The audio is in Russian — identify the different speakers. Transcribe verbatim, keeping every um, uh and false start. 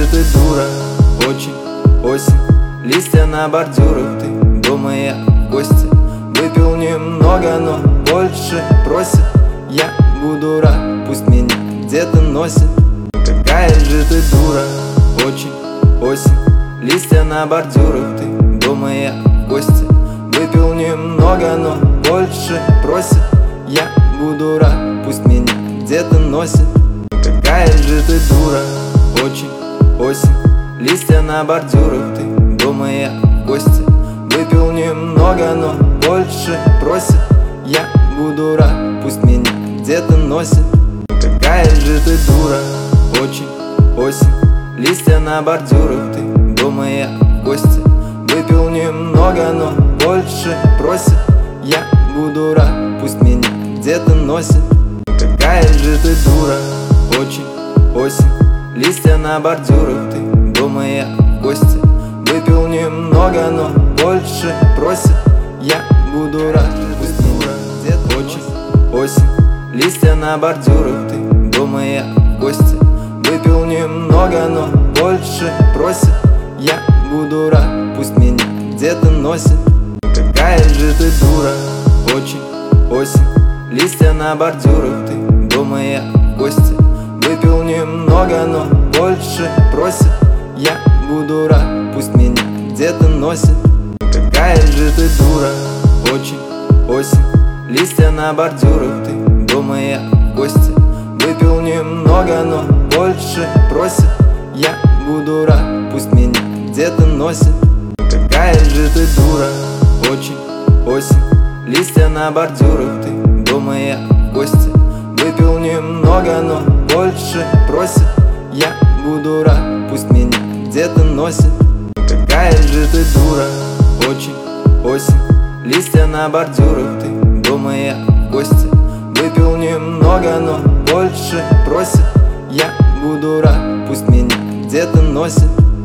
Speaker 1: ты дура, очень осень, листья на бордюрах. Ты дома, я в гости, выпил немного, но больше просит. Я буду рад, пусть меня где-то носит. Какая же ты дура, очень осень, листья на бордюрах. Ты дома, я в гости, выпил немного, но больше просит. Я буду рад, пусть меня где-то носит. Какая же ты дура, очень осень, листья на бордюрах. Ты дома, я в гости, выпил немного, но больше просит. Я буду рад, пусть меня где-то носит. Какая же ты дура, очень осень, листья на бордюрах. Ты дома, я в гости, выпил немного, но больше просит. Я буду рад, пусть меня где-то носит. Какая же ты дура, очень осень, листья на бордюрах. Ты дома, я в гости, выпил немного, но больше просит. Я буду рад, пусть дура где-то очень осень, листья на бордюрах. Ты дома, я в гости, выпил немного, но больше просит. Я буду рад, пусть меня где-то носит. Какая же ты дура, очень осень, листья на бордюрах. Ты дома, я в гости, выпил немного, но больше просит. Я буду рад, пусть меня где-то носит. Какая же ты дура, очень осень, листья на бордюрах. Ты дома, я в гости, выпил немного, но больше просит. Я буду рад, пусть меня где-то носит. Какая же ты дура, очень осень, листья на бордюрах. Ты дома, я в гости, выпил немного, но больше просит. Я буду рад, пусть меня где-то носит. Какая же ты дура, очень осень, листья на бордюрах. Ты дома, я в гости, выпил немного, но больше просит. Я буду рад, пусть меня где-то носит.